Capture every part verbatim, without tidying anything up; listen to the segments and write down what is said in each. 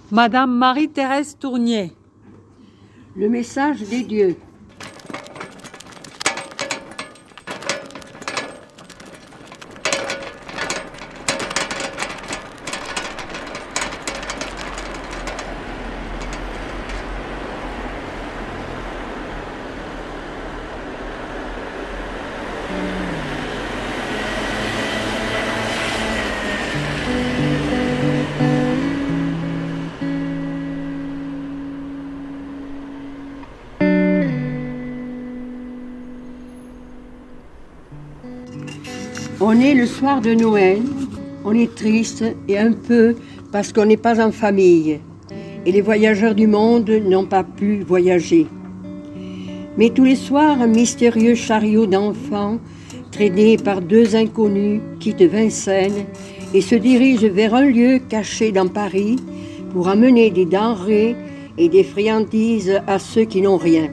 Madame Marie-Thérèse Tournier. Le message des dieux. On est le soir de Noël, on est triste et un peu parce qu'on n'est pas en famille et les voyageurs du monde n'ont pas pu voyager. Mais tous les soirs, un mystérieux chariot d'enfants, traîné par deux inconnus, quitte Vincennes et se dirige vers un lieu caché dans Paris pour amener des denrées et des friandises à ceux qui n'ont rien.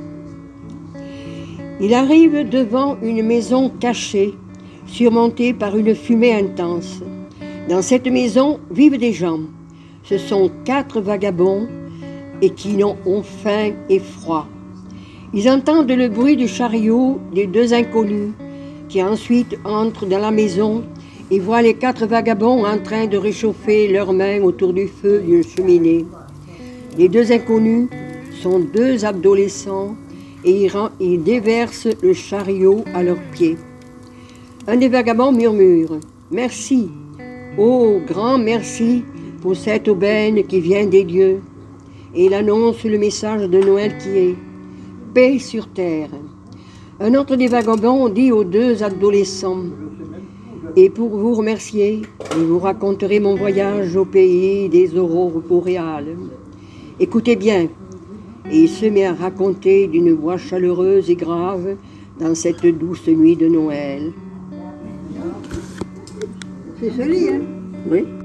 Il arrive devant une maison cachée, surmontée par une fumée intense. Dans cette maison vivent des gens. Ce sont quatre vagabonds et qui ont faim et froid. Ils entendent le bruit du chariot des deux inconnus qui ensuite entrent dans la maison et voient les quatre vagabonds en train de réchauffer leurs mains autour du feu d'une cheminée. Les deux inconnus sont deux adolescents et ils déversent le chariot à leurs pieds. Un des vagabonds murmure « Merci, oh grand merci pour cette aubaine qui vient des dieux » et il annonce le message de Noël qui est « Paix sur terre ». Un autre des vagabonds dit aux deux adolescents « Et pour vous remercier, je vous raconterai mon voyage au pays des aurores boréales. Écoutez bien ». Et il se met à raconter d'une voix chaleureuse et grave dans cette douce nuit de Noël. C'est joli, hein? Oui.